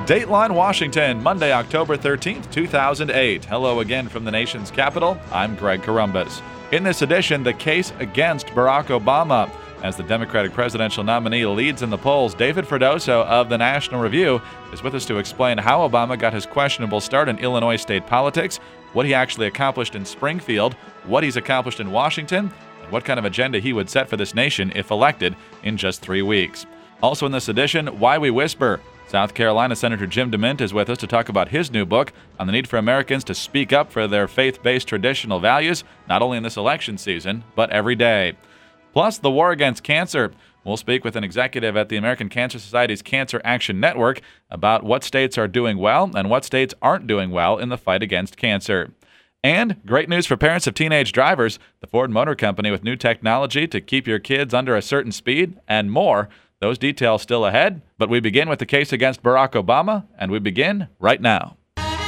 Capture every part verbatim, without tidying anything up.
Dateline Washington, Monday, October thirteenth, two thousand eight. Hello again from the nation's capital. I'm Greg Corombos. In this edition, the case against Barack Obama. As the Democratic presidential nominee leads in the polls, David Freddoso of the National Review is with us to explain how Obama got his questionable start in Illinois state politics, what he actually accomplished in Springfield, what he's accomplished in Washington, and what kind of agenda he would set for this nation if elected in just three weeks. Also in this edition, Why We Whisper. South Carolina Senator Jim DeMint is with us to talk about his new book on the need for Americans to speak up for their faith-based traditional values, not only in this election season, but every day. Plus, the war against cancer. We'll speak with an executive at the American Cancer Society's Cancer Action Network about what states are doing well and what states aren't doing well in the fight against cancer. And great news for parents of teenage drivers, the Ford Motor Company with new technology to keep your kids under a certain speed, and more. Those details still ahead, but we begin with the case against Barack Obama, and we begin right now.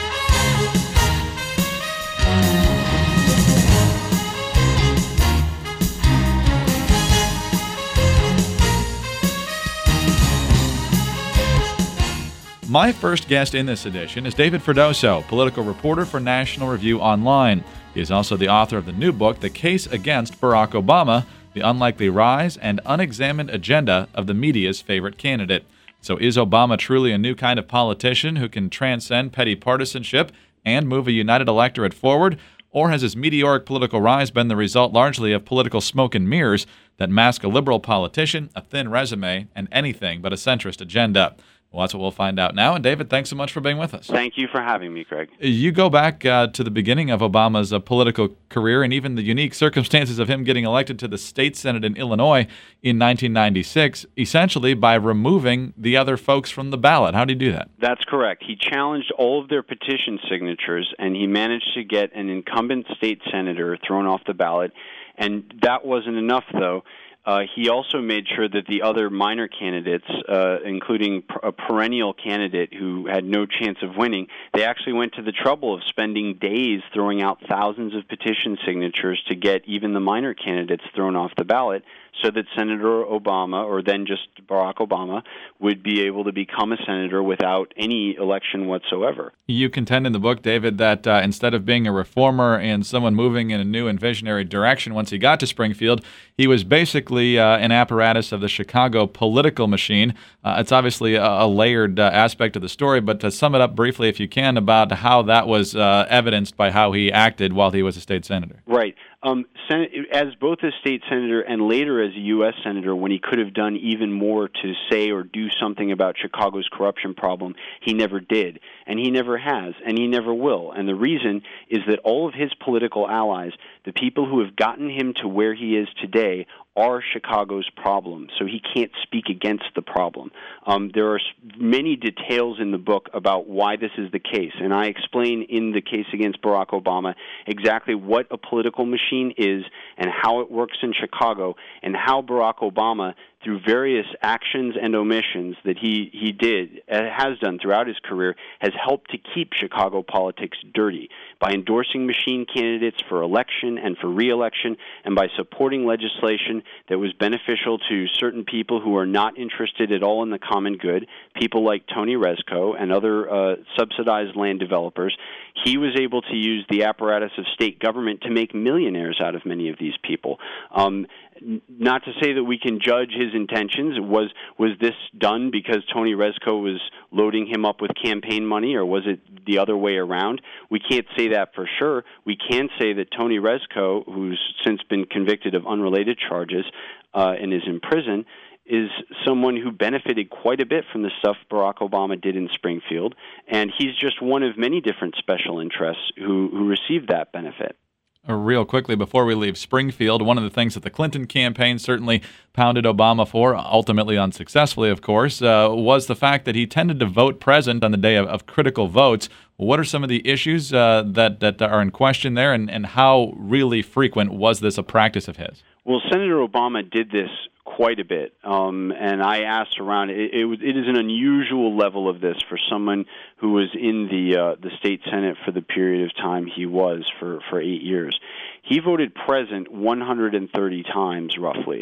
My first guest in this edition is David Freddoso, political reporter for National Review Online. He is also the author of the new book, The Case Against Barack Obama, The Unlikely Rise and Unexamined Agenda of the Media's Favorite Candidate. So is Obama truly a new kind of politician who can transcend petty partisanship and move a united electorate forward? Or has his meteoric political rise been the result largely of political smoke and mirrors that mask a liberal politician, a thin resume, and anything but a centrist agenda? Well, that's what we'll find out now. And David, thanks so much for being with us. Thank you for having me, Greg. You go back uh, to the beginning of Obama's uh, political career and even the unique circumstances of him getting elected to the state Senate in Illinois in nineteen ninety-six, essentially by removing the other folks from the ballot. How did he do that? That's correct. He challenged all of their petition signatures, and he managed to get an incumbent state senator thrown off the ballot. And that wasn't enough, though. Uh, he also made sure that the other minor candidates, uh, including a perennial candidate who had no chance of winning, they actually went to the trouble of spending days throwing out thousands of petition signatures to get even the minor candidates thrown off the ballot so that Senator Obama, or then just Barack Obama, would be able to become a senator without any election whatsoever. You contend in the book, David, that uh, instead of being a reformer and someone moving in a new and visionary direction once he got to Springfield, he was basically uh, an apparatus of the Chicago political machine. Uh, it's obviously a, a layered uh, aspect of the story, but to sum it up briefly, if you can, about how that was uh, evidenced by how he acted while he was a state senator. Right. Um, Sen- as both a state senator and later as a U S senator, when he could have done even more to say or do something about Chicago's corruption problem, he never did, and he never has, and he never will. And the reason is that all of his political allies, the people who have gotten him to where he is today, are Chicago's problem, so he can't speak against the problem. Um, there are many details in the book about why this is the case, and I explain in The Case Against Barack Obama exactly what a political machine is and how it works in Chicago, and how Barack Obama, through various actions and omissions that he, he did, uh, has done throughout his career, has helped to keep Chicago politics dirty by endorsing machine candidates for election and for re-election, and by supporting legislation that was beneficial to certain people who are not interested at all in the common good, people like Tony Rezko and other uh, subsidized land developers. He was able to use the apparatus of state government to make millionaires out of many of these people. Um, Not to say that we can judge his intentions. Was was this done because Tony Rezko was loading him up with campaign money, or was it the other way around? We can't say that for sure. We can say that Tony Rezko, who's since been convicted of unrelated charges uh, and is in prison, is someone who benefited quite a bit from the stuff Barack Obama did in Springfield, and he's just one of many different special interests who, who received that benefit. Real quickly, before we leave Springfield, one of the things that the Clinton campaign certainly pounded Obama for, ultimately unsuccessfully, of course, uh, was the fact that he tended to vote present on the day of, of critical votes. What are some of the issues uh, that, that are in question there, and, and how really frequent was this a practice of his? Well, Senator Obama did this quite a bit, um, and I asked around. It, it, it is an unusual level of this for someone who was in the uh, the state Senate for the period of time he was for, for eight years. He voted present one hundred thirty times, roughly.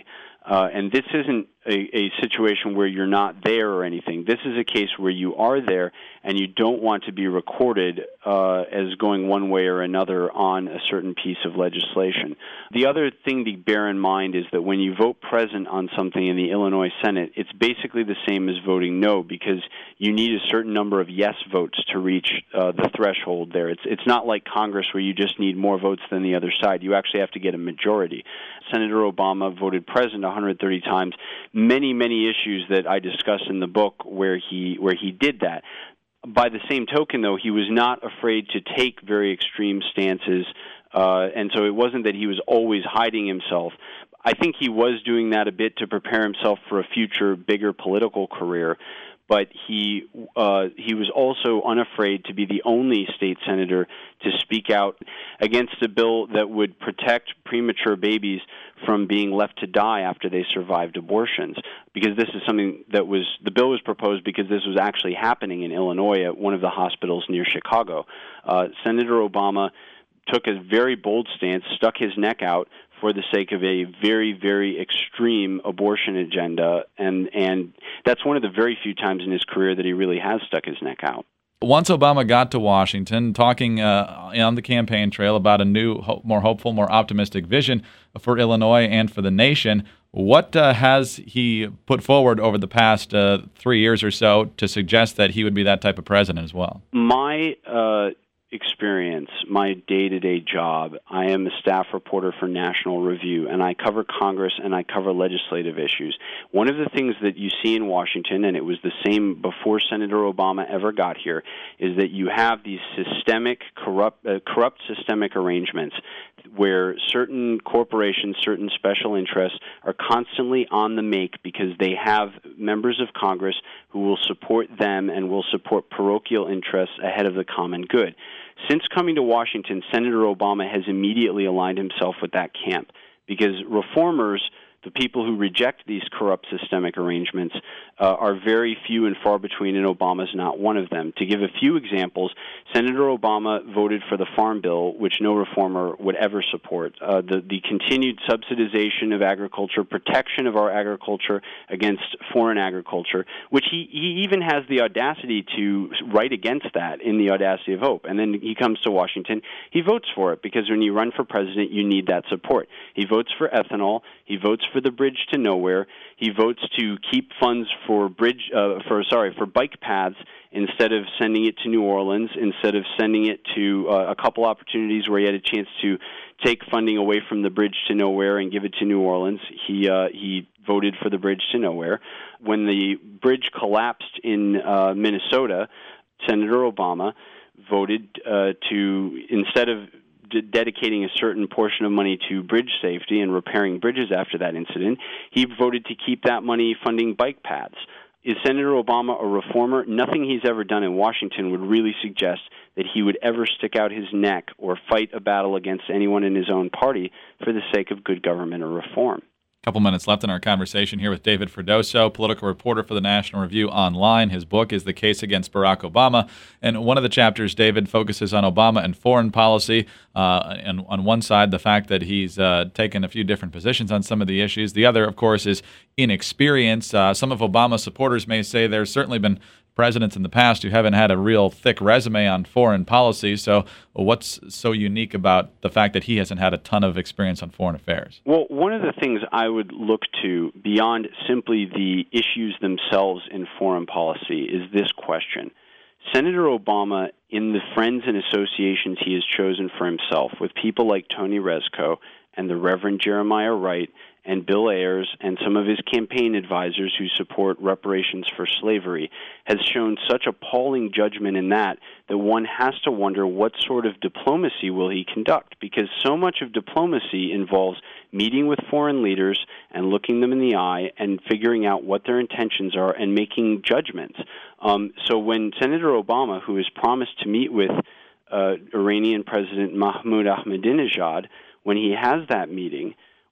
Uh, and this isn't a, a situation where you're not there or anything. This is a case where you are there and you don't want to be recorded uh, as going one way or another on a certain piece of legislation. The other thing to bear in mind is that when you vote present on something in the Illinois Senate, it's basically the same as voting no, because you need a certain number of yes votes to reach uh, the threshold there. It's, it's not like Congress where you just need more votes than the other side. You actually have to get a majority. Senator Obama voted present one hundred thirty times. Many, many issues that I discuss in the book where he where he did that. By the same token, though, he was not afraid to take very extreme stances, uh, and so it wasn't that he was always hiding himself. I think he was doing that a bit to prepare himself for a future, bigger political career. But he uh, he was also unafraid to be the only state senator to speak out against a bill that would protect premature babies from being left to die after they survived abortions. Because this is something that was, the bill was proposed because this was actually happening in Illinois at one of the hospitals near Chicago. Uh, Senator Obama took a very bold stance, stuck his neck out for the sake of a very, very extreme abortion agenda, and and that's one of the very few times in his career that he really has stuck his neck out. Once Obama got to Washington, talking uh, on the campaign trail about a new, more hopeful, more optimistic vision for Illinois and for the nation, what uh, has he put forward over the past uh, three years or so to suggest that he would be that type of president as well? My uh, experience, my day-to-day job, I am a staff reporter for National Review, and I cover Congress and I cover legislative issues. One of the things that you see in Washington, and it was the same before Senator Obama ever got here, is that you have these systemic, corrupt, uh, corrupt systemic arrangements where certain corporations, certain special interests are constantly on the make because they have members of Congress who will support them and will support parochial interests ahead of the common good. Since coming to Washington, Senator Obama has immediately aligned himself with that camp because reformers, the people who reject these corrupt systemic arrangements, uh, are very few and far between, and Obama's not one of them. To give a few examples, Senator Obama voted for the Farm Bill, which no reformer would ever support. Uh, the, the continued subsidization of agriculture, protection of our agriculture against foreign agriculture, which he, he even has the audacity to write against that in the Audacity of Hope. And then he comes to Washington, he votes for it, because when you run for president, you need that support. He votes for ethanol, he votes for the bridge to nowhere, he votes to keep funds for bridge, uh, for sorry, for bike paths instead of sending it to New Orleans, instead of sending it to uh, a couple opportunities where he had a chance to take funding away from the bridge to nowhere and give it to New Orleans. He uh, he voted for the bridge to nowhere. When the bridge collapsed in uh, Minnesota, Senator Obama voted uh, to, instead of d- dedicating a certain portion of money to bridge safety and repairing bridges after that incident, he voted to keep that money funding bike paths. Is Senator Obama a reformer? Nothing he's ever done in Washington would really suggest that he would ever stick out his neck or fight a battle against anyone in his own party for the sake of good government or reform. Couple minutes left in our conversation here with David Freddoso, political reporter for the National Review Online. His book is The Case Against Barack Obama, and one of the chapters, David, focuses on Obama and foreign policy. Uh, and on one side, the fact that he's uh, taken a few different positions on some of the issues. The other, of course, is inexperience. Uh, some of Obama's supporters may say there's certainly been presidents in the past who haven't had a real thick resume on foreign policy. So what's so unique about the fact that he hasn't had a ton of experience on foreign affairs? Well, one of the things I would look to beyond simply the issues themselves in foreign policy is this question. Senator Obama, in the friends and associations he has chosen for himself, with people like Tony Rezko and the Reverend Jeremiah Wright and Bill Ayers and some of his campaign advisors who support reparations for slavery, has shown such appalling judgment in that that one has to wonder what sort of diplomacy will he conduct, because so much of diplomacy involves meeting with foreign leaders and looking them in the eye and figuring out what their intentions are and making judgments. Um, so when Senator Obama, who has promised to meet with uh, Iranian President Mahmoud Ahmadinejad, when he has that meeting,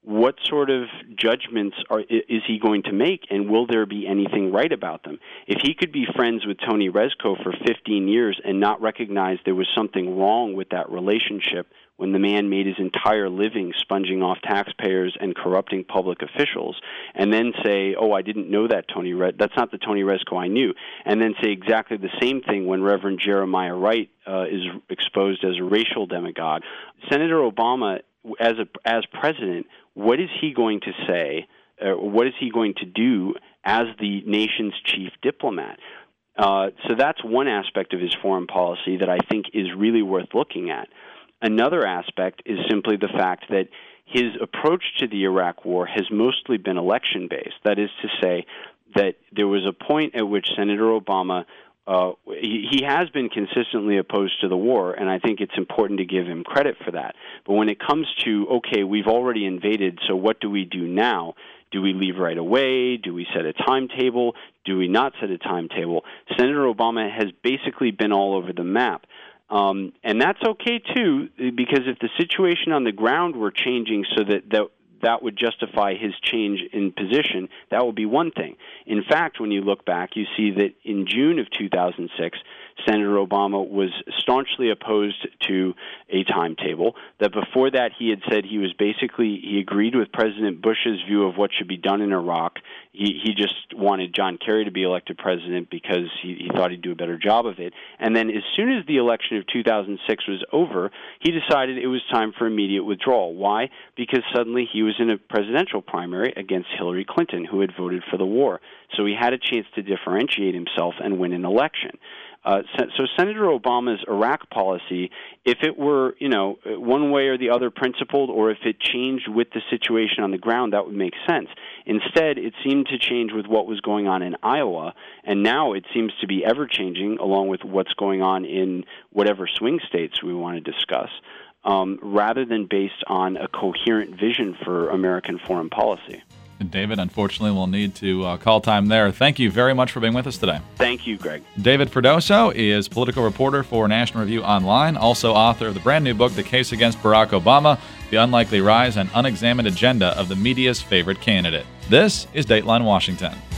what sort of judgments are, is he going to make, and will there be anything right about them? If he could be friends with Tony Rezko for fifteen years and not recognize there was something wrong with that relationship when the man made his entire living sponging off taxpayers and corrupting public officials, and then say, oh, I didn't know that Tony Re- that's not the Tony Rezko I knew, and then say exactly the same thing when Reverend Jeremiah Wright uh, is exposed as a racial demagogue. Senator Obama, as a, as president, what is he going to say, uh, what is he going to do as the nation's chief diplomat? Uh, so that's one aspect of his foreign policy that I think is really worth looking at. Another aspect is simply the fact that his approach to the Iraq War has mostly been election-based. That is to say that there was a point at which Senator Obama Uh, he, he has been consistently opposed to the war, and I think it's important to give him credit for that. But when it comes to, okay, we've already invaded, so what do we do now? Do we leave right away? Do we set a timetable? Do we not set a timetable? Senator Obama has basically been all over the map. Um, and that's okay, too, because if the situation on the ground were changing so that, that that would justify his change in position, that would be one thing. In fact, when you look back, you see that in June of two thousand six, Senator Obama was staunchly opposed to a timetable, that before that he had said he was basically, he agreed with President Bush's view of what should be done in Iraq. He, he just wanted John Kerry to be elected president because he, he thought he'd do a better job of it. And then as soon as the election of two thousand six was over, he decided it was time for immediate withdrawal. Why? Because suddenly he was in a presidential primary against Hillary Clinton, who had voted for the war. So he had a chance to differentiate himself and win an election. Uh, so Senator Obama's Iraq policy, if it were, you know, one way or the other principled, or if it changed with the situation on the ground, that would make sense. Instead, it seemed to change with what was going on in Iowa, and now it seems to be ever-changing along with what's going on in whatever swing states we want to discuss, um, rather than based on a coherent vision for American foreign policy. David, unfortunately, we'll need to uh, call time there. Thank you very much for being with us today. Thank you, Greg. David Freddoso is political reporter for National Review Online, also author of the brand new book, The Case Against Barack Obama, The Unlikely Rise and Unexamined Agenda of the Media's Favorite Candidate. This is Dateline Washington.